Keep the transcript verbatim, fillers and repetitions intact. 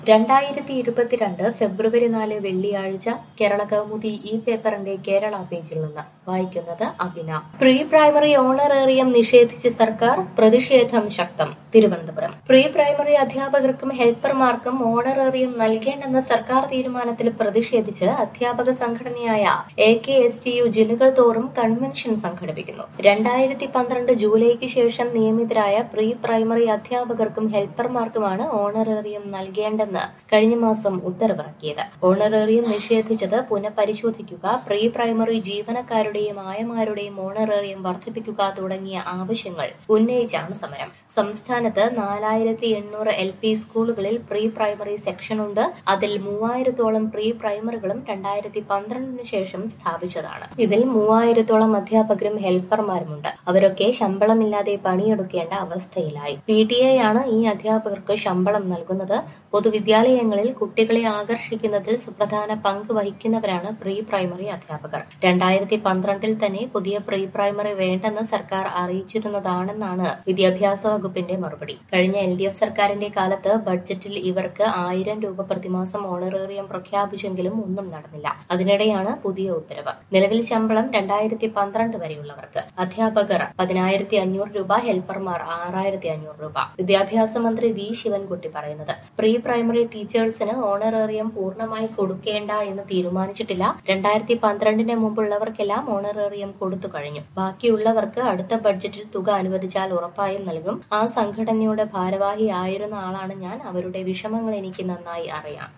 രണ്ടായിരത്തി ഇരുപത്തിരണ്ട് ഫെബ്രുവരി നാല് വെള്ളിയാഴ്ച കേരള കൗമുദി ഈ പേപ്പറിന്റെ കേരള പേജിൽ നിന്ന് വായിക്കുന്നത് അഭിന. പ്രീ പ്രൈമറി ഓണറേറിയം നിഷേധിച്ച് സർക്കാർ, പ്രതിഷേധം ശക്തം. തിരുവനന്തപുരം. പ്രീ പ്രൈമറി അധ്യാപകർക്കും ഹെൽപ്പർമാർക്കും ഓണറേറിയം നൽകേണ്ടെന്ന സർക്കാർ തീരുമാനത്തിൽ പ്രതിഷേധിച്ച് അധ്യാപക സംഘടനയായ A K S T U ജില്ലകൾ തോറും കൺവെൻഷൻ സംഘടിപ്പിക്കുന്നു. രണ്ടായിരത്തി പന്ത്രണ്ട് ജൂലൈക്ക് ശേഷം നിയമിതരായ പ്രീ പ്രൈമറി അധ്യാപകർക്കും ഹെൽപ്പർമാർക്കുമാണ് ഓണറേറിയം നൽകേണ്ടെന്ന് കഴിഞ്ഞ മാസം ഉത്തരവിറക്കിയത്. ഓണറേറിയം നിഷേധിച്ചത് പുനഃപരിശോധിക്കുക, പ്രീ പ്രൈമറി ജീവനക്കാരുടെയും ആയമാരുടെയും ഓണറേറിയം വർദ്ധിപ്പിക്കുക തുടങ്ങിയ ആവശ്യങ്ങൾ ഉന്നയിച്ചാണ് സമരം. സംസ്ഥാനത്ത് നാലായിരത്തി എണ്ണൂറ് എൽ പി സ്കൂളുകളിൽ പ്രീ പ്രൈമറി സെക്ഷനുണ്ട്. അതിൽ മൂവായിരത്തോളം പ്രീ പ്രൈമറികളും രണ്ടായിരത്തി പന്ത്രണ്ടിന് ശേഷം സ്ഥാപിച്ചതാണ്. ഇതിൽ മൂവായിരത്തോളം അധ്യാപകരും ഹെൽപ്പർമാരുമുണ്ട്. അവരൊക്കെ ശമ്പളമില്ലാതെ പണിയെടുക്കേണ്ട അവസ്ഥയിലായി. പി ടി എ ആണ് ഈ അധ്യാപകർക്ക് ശമ്പളം നൽകുന്നത്. പൊതുവിദ്യാലയങ്ങളിൽ കുട്ടികളെ ആകർഷിക്കുന്നതിൽ സുപ്രധാന പങ്ക് വഹിക്കുന്നവരാണ് പ്രീ പ്രൈമറി അധ്യാപകർ. രണ്ടായിരത്തി പന്ത്രണ്ടിൽ തന്നെ പുതിയ പ്രീ പ്രൈമറി വേണ്ടെന്ന് സർക്കാർ അറിയിച്ചിരുന്നതാണെന്നാണ് വിദ്യാഭ്യാസ വകുപ്പിന്റെ മറുപടി. കഴിഞ്ഞ എൽ ഡി എഫ് സർക്കാരിന്റെ കാലത്ത് ബഡ്ജറ്റിൽ ഇവർക്ക് ആയിരം രൂപ പ്രതിമാസം ഓണറേറിയം പ്രഖ്യാപിച്ചെങ്കിലും ഒന്നും നടന്നില്ല. അതിനിടെയാണ് പുതിയ ഉത്തരവ്. നിലവിൽ ശമ്പളം രണ്ടായിരത്തി പന്ത്രണ്ട് വരെയുള്ളവർക്ക്, അധ്യാപകർ പതിനായിരത്തി അഞ്ഞൂറ് രൂപ, ഹെൽപ്പർമാർ ആറായിരത്തി അഞ്ഞൂറ് രൂപ. വിദ്യാഭ്യാസ മന്ത്രി വി ശിവൻകുട്ടി പറയുന്നത്, പ്രീ പ്രൈമറി ടീച്ചേഴ്സിന് ഓണറേറിയം പൂർണ്ണമായി കൊടുക്കേണ്ട എന്ന് തീരുമാനിച്ചിട്ടില്ല. രണ്ടായിരത്തി പന്ത്രണ്ടിന് മുമ്പുള്ളവർക്കെല്ലാം ഓണറേറിയം കൊടുത്തു കഴിഞ്ഞു. ബാക്കിയുള്ളവർക്ക് അടുത്ത ബഡ്ജറ്റിൽ തുക അനുവദിച്ചാൽ ഉറപ്പായും നൽകും. ആ സംഘടനയുടെ ഭാരവാഹി ആയിരുന്ന ആളാണ് ഞാൻ. അവരുടെ വിഷമങ്ങൾ എനിക്ക് നന്നായി അറിയാം.